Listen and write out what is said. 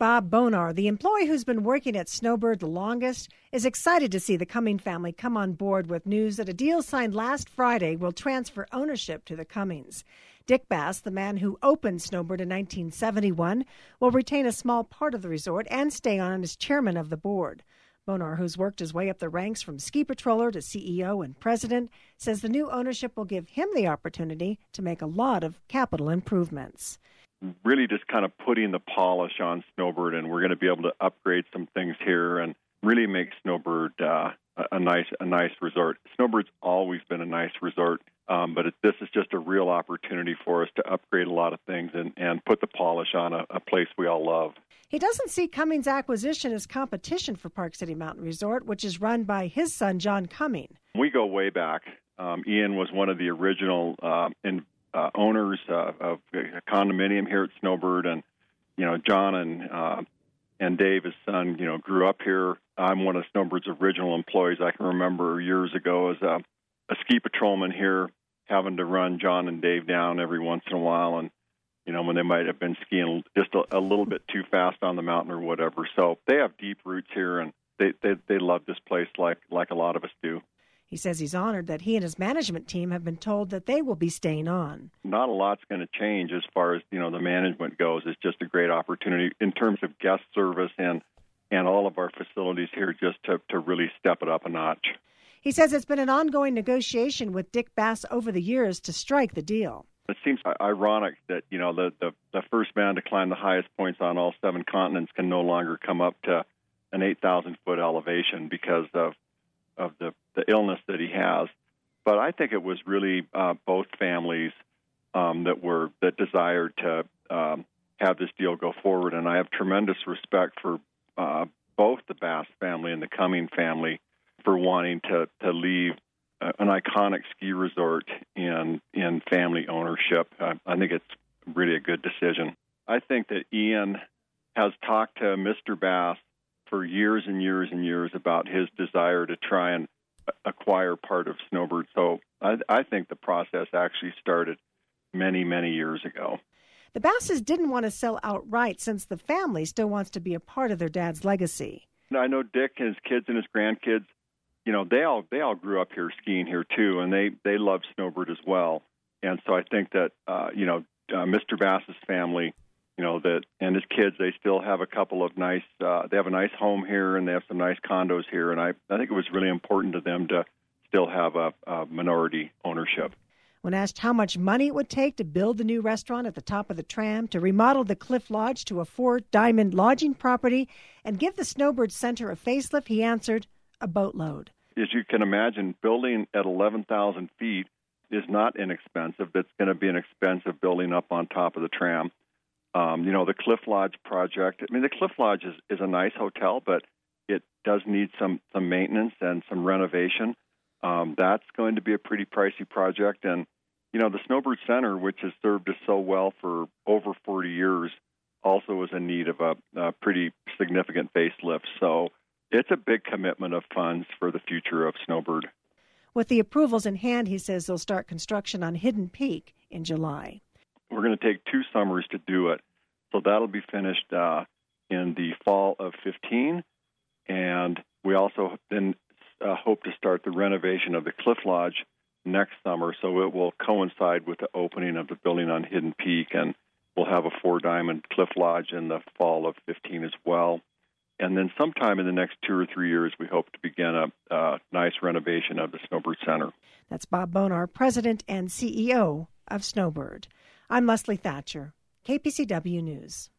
Bob Bonar, the employee who's been working at Snowbird the longest, is excited to see the Cumming family come on board with news that a deal signed last Friday will transfer ownership to the Cummings. Dick Bass, the man who opened Snowbird in 1971, will retain a small part of the resort and stay on as chairman of the board. Bonar, who's worked his way up the ranks from ski patroller to CEO and president, says the new ownership will give him the opportunity to make a lot of capital improvements. Really just kind of putting the polish on Snowbird, and we're going to be able to upgrade some things here and really make Snowbird a nice resort. Snowbird's always been a nice resort, but this is just a real opportunity for us to upgrade a lot of things and put the polish on a place we all love. He doesn't see Cummings' acquisition as competition for Park City Mountain Resort, which is run by his son, John Cumming. We go way back. Ian was one of the original owners of a condominium here at Snowbird, and John and Dave, his son, grew up here. I'm one of Snowbird's original employees. I can remember years ago as a ski patrolman here, having to run John and Dave down every once in a while, and when they might have been skiing just a little bit too fast on the mountain or whatever. So they have deep roots here, and they love this place like a lot of us do. He says he's honored that he and his management team have been told that they will be staying on. Not a lot's going to change as far as the management goes. It's just a great opportunity in terms of guest service and all of our facilities here just to really step it up a notch. He says it's been an ongoing negotiation with Dick Bass over the years to strike the deal. It seems ironic that the first man to climb the highest points on all 7 continents can no longer come up to an 8,000-foot elevation because of the illness that he has. But I think it was really both families that desired to have this deal go forward, and I have tremendous respect for both the Bass family and the Cumming family for wanting to leave an iconic ski resort in family ownership. I think it's really a good decision. I think that Ian has talked to Mr. Bass for years and years and years about his desire to try and acquire part of Snowbird. So I think the process actually started many, many years ago. The Basses didn't want to sell outright since the family still wants to be a part of their dad's legacy. I know Dick and his kids and his grandkids, they all grew up here skiing here too, and they love Snowbird as well. And so I think that Mr. Bass's family, and his kids, they still have a couple of nice. They have a nice home here, and they have some nice condos here. And I think it was really important to them to still have a minority ownership. When asked how much money it would take to build the new restaurant at the top of the tram, to remodel the Cliff Lodge to a 4-diamond lodging property, and give the Snowbird Center a facelift, he answered, a boatload. As you can imagine, building at 11,000 feet is not inexpensive. It's going to be an expensive building up on top of the tram. The Cliff Lodge project, the Cliff Lodge is a nice hotel, but it does need some maintenance and some renovation. That's going to be a pretty pricey project. And, the Snowbird Center, which has served us so well for over 40 years, also is in need of a pretty significant facelift. So it's a big commitment of funds for the future of Snowbird. With the approvals in hand, he says they'll start construction on Hidden Peak in July. We're going to take 2 summers to do it. So that'll be finished in the fall of 15. And we also then hope to start the renovation of the Cliff Lodge next summer. So it will coincide with the opening of the building on Hidden Peak. And we'll have a 4-diamond Cliff Lodge in the fall of 15 as well. And then sometime in the next 2 or 3 years, we hope to begin a nice renovation of the Snowbird Center. That's Bob Bonar, President and CEO of Snowbird. I'm Leslie Thatcher, KPCW News.